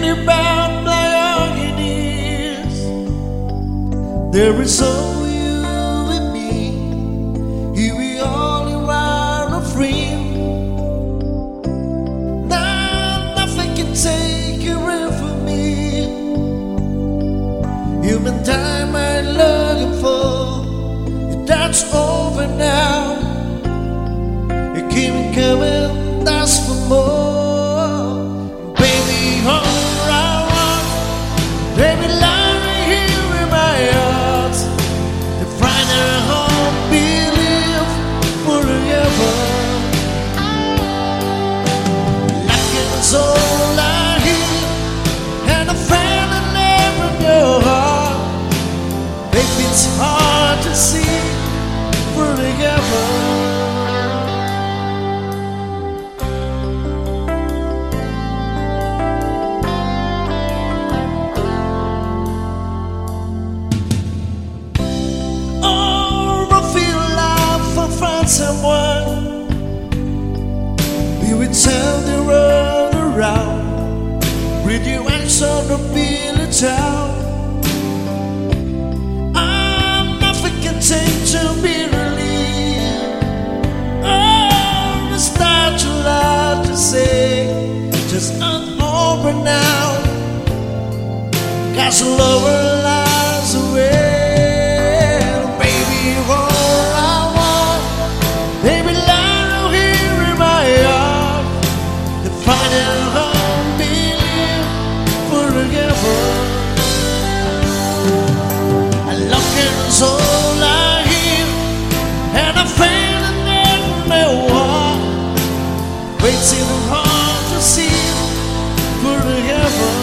about my agonies. There is only you and me. Here we only are a friend. Now nothing can take you away from me. Human time I'm looking for, that's over now. You keep coming, that's for more. Baby, all I want, baby, lying here in my heart, to find a home, believe forever. Like it's all I hear, and a feeling never in your heart. Baby, it's hard to see forever. Someone we would turn the road around, read your eyes on the village town. Nothing can take to be relieved. Oh, it's not too loud to say, just over now, 'cause lover lies away. All I hear, and I'm feeling everywhere, waiting hard to see forever.